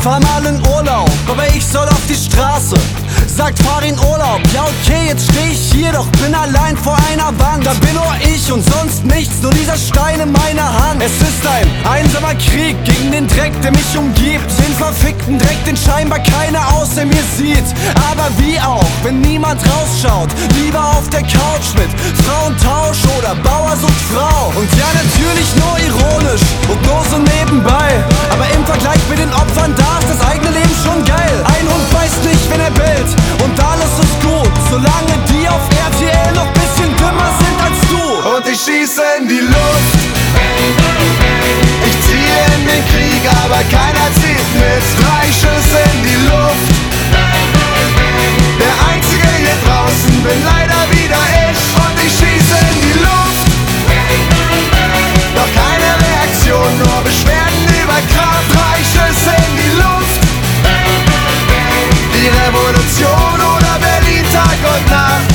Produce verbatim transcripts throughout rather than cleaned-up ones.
fahr mal in Urlaub, aber ich soll auf die Straße. Sagt, fahr in Urlaub, ja okay, jetzt steh ich hier, doch bin allein vor einer Wand. Da bin nur ich und sonst nichts, nur dieser Stein in meiner Hand. Es ist ein einsamer Krieg gegen den Dreck, der mich umgibt. Den verfickten Dreck, den scheinbar keiner außer mir sieht. Aber wie auch, wenn niemand rausschaut, lieber auf der Couch mit Frauentausch oder Bauer sucht Frau. Und ja, natürlich nur ironisch und nur so nebenbei, aber im Vergleich mit den Opfern, da ist das eigene Leben schon geil. Ein Hund weiß nicht, wenn er bellt und alles ist gut, solange die auf R T L noch bisschen dümmer sind als du. Und ich schieße in die Luft, ich ziehe in den Krieg, aber keiner zieht mit. Drei Schüsse in die Luft, der Einzige hier draußen bin leider wieder ich. Und ich schieße in die Luft, doch keine Reaktion, nur Beschwerden über Kraft. Drei Schüsse in die Luft, die Revolution oder Berlin Tag und Nacht.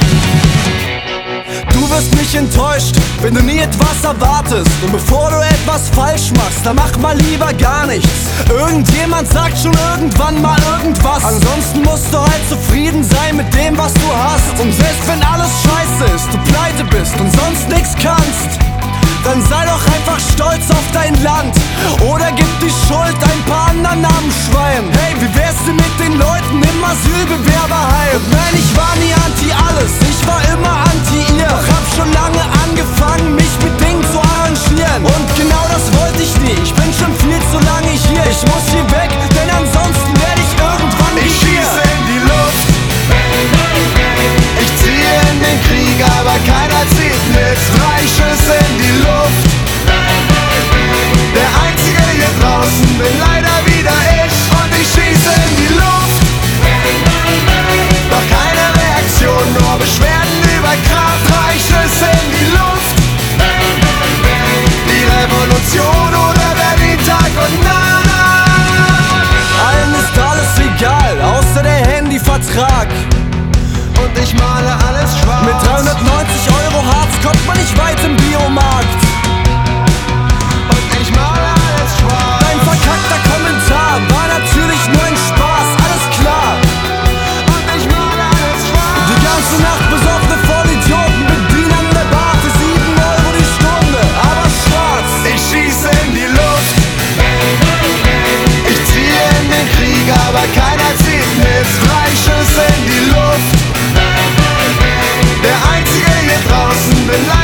Du wirst mich enttäuscht, wenn du nie etwas erwartest. Und bevor du etwas falsch machst, dann mach mal lieber gar nichts. Irgendjemand sagt schon irgendwann mal irgendwas. Ansonsten musst du halt zufrieden sein mit dem, was du hast. Und selbst wenn alles scheiße ist, du pleite bist und sonst nichts kannst, dann sei doch einfach stolz auf dein Land. Oder gib die Schuld ein paar anderen armen Schweinen. Hey, wie wär's denn mit den Leuten im Asylbewerberheim? Und nein, ich war nie anti alles, ich war immer anti ihr. Doch hab schon lange angefangen, mich mit Dingen zu arrangieren. Und genau das wollte ich nie, ich bin schon viel zu lange hier. Ich muss hier weg, denn ansonsten werde ich irgendwann Ich schieße in die Luft, ich ziehe in den Krieg, aber keiner zieht mit. Drei Schüsse in die Luft, der Einzige hier draußen bin leider wieder ich. Und ich schieße in die Luft, doch keine Reaktion, nur Beschwerden über Kraft. Drei Schüsse in die Luft, die Revolution oder Berlin Tag und Nacht. Allen ist alles egal, außer der Handyvertrag. Und ich male alles schwarz. Mit dreihundertneunzig Euro Harz kommt man nicht weit im Biomarkt. Und ich male alles schwarz. Dein verkackter Kommentar war natürlich nur ein Spaß, alles klar. Und ich male alles schwarz. Die ganze Nacht besoffene Vollidioten bedienen an der Bar für sieben Euro die Stunde, aber schwarz. Ich schieße in die Luft, ich ziehe in den Krieg, aber keiner zieht mit. Drei Schüsse in die Luft, der Einzige hier draußen bin leider